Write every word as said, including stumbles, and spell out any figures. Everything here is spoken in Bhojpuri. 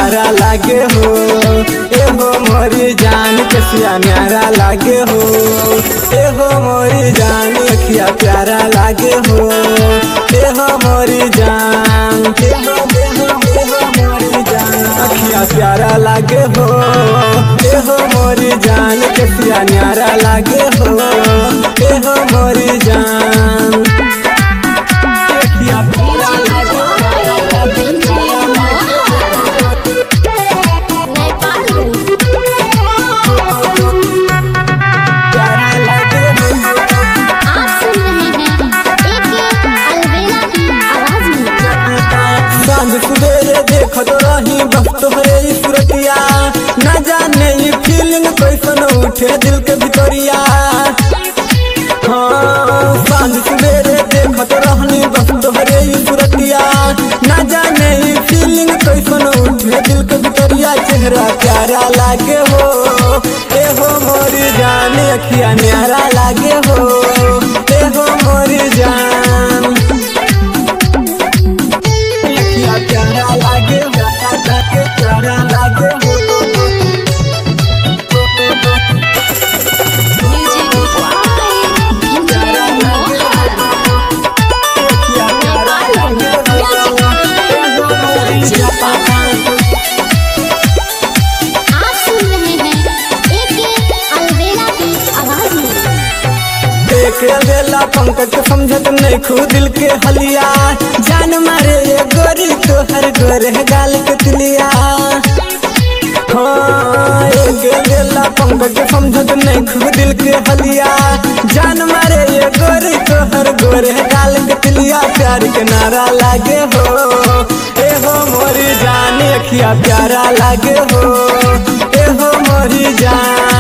प्यारा लागे हो। ए हो मोरी जान कसिया न्यारा लागे हो। ए हो मोरी जान अखिया प्यारा लागे हो। ए हो मोरी जान ए हो ए हो ए हो मोरी जान अखिया प्यारा लागे हो। ए हो मोरी जान कसिया न्यारा लागे हो। ए हो मोरी जान अखिया प्यारा लागे हो। सुबेरे देखत रही बस तोहरे सूरतिया, न जाने ये फीलिंग कैसन उठे दिल के भितरिया। हाँ सांझ सुबेरे देखत रहनी बस तोहरे सूरतिया, न जाने ये फीलिंग कैसन उठे दिल के भितरिया। चेहरा प्यारा लागे हो। ए हो मोरी जान अखिया न्यारा लागे हो। ए हो मोरी जान प्यारा लागे हो। प्यारा लागे हो। बेला पंकज समझत नहीं खू दिल के हलिया, जान मारे ये गोरी तो हर गोरे गाल के तिलिया। हाँ बेला पंकज समझत नहीं खू दिल के हलिया, जान मारे ये गोरी तो हर गोरे गाल के तिलिया। प्यार के नारा लागे हो। ए हो मोरी जान अखिया प्यारा लागे हो। ए हो मोरी जान